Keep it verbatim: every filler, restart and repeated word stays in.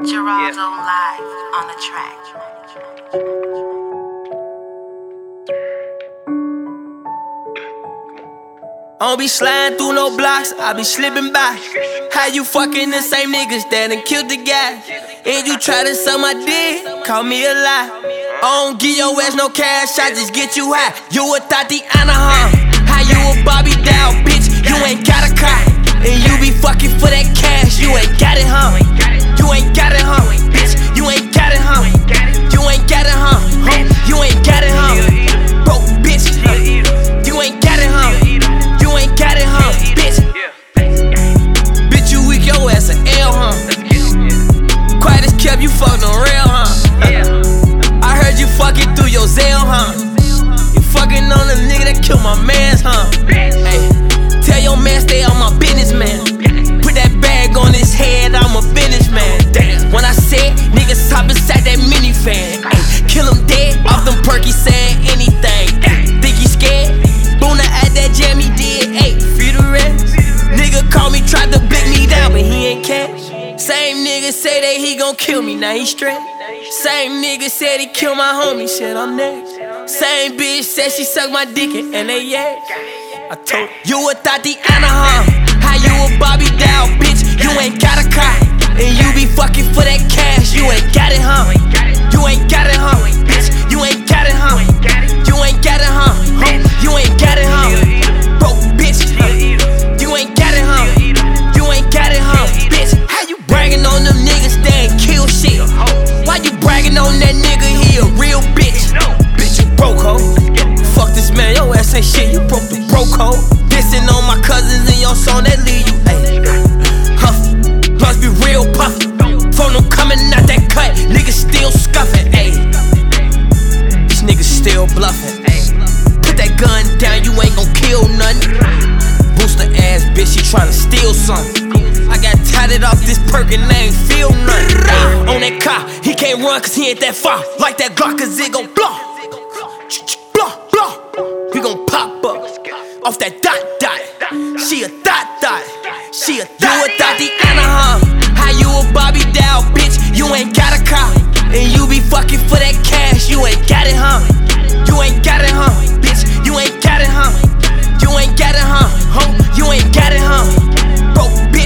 Geraldo live on the track. I don't be sliding through no blocks, I be slipping by. How you fucking the same niggas that done killed the guy? And you try to suck my dick, call me a lie. I don't give your ass no cash, I just get you high. You a Tatiana, huh? How you a Bobby Dow, bitch? You ain't got a car. And you be fucking for that cash, you ain't got it, huh? You ain't got it, huh? Bitch, you ain't got it, huh? You ain't got it, huh? You ain't got it, huh? Broke bitch, huh? You ain't got it, huh? You ain't got it, huh? Bitch, bitch, you weak, your ass an L, huh? Quiet as kept, you fucking on rail, huh? I heard you fucking through your Zelle, huh? You fucking on the nigga that killed my mans, huh? Hey, tell your man stay on my business, man. Put that bag on his head, I'm a businessman. Damn, when I said niggas hop inside that minivan, ay, kill him dead off them perky saying anything. Ay, think he scared? Boona at that jam he did, ayy, free the rest. Nigga called me, tried to blick me down, but he ain't cash. Same nigga say that he gon' kill me, now he straight. Same nigga said he killed my homie, shit, I'm next. Same bitch said she sucked my dick and they yeah. I told you a Tatiana, huh? How you a Bobby Dow, bitch? You ain't got a car. And you be fucking for that cash, you ain't got it, huh? You ain't got it, huh? Bitch, you ain't got it, huh? You ain't got it, huh? You ain't got it, huh? Broke bitch, huh? You ain't got it, huh? You ain't got it, huh? Bitch, how you bragging on them niggas that ain't kill shit? Why you bragging on that nigga, he a real bitch? Bitch, you broke, ho. Fuck this man, your ass ain't shit, you broke the broke, ho. Dissing on my cousins in your song that leave you, ayy. Huff, must be real puffy. Phone them coming out that cut, niggas still scuffing, ayy. These niggas still bluffing, ayy. Put that gun down, you ain't gon' kill nothing. Booster ass bitch, she tryna steal something. I got tatted off this perk and I ain't feel nothing. Ay, on that car, he can't run cause he ain't that far. Like that Glock cause it gon' blow. Blow, blow. We gon' pop up off that dot dot. She a dot dot. She a dot. You a Tatiana, huh? How you a Bobby Dow, bitch? You ain't got a car. And you be fucking for that cash, you ain't got it, huh? You ain't got it, huh? Bitch, you ain't got it, huh? You ain't got it, huh? Huh? You ain't got it, huh? Broke bitch.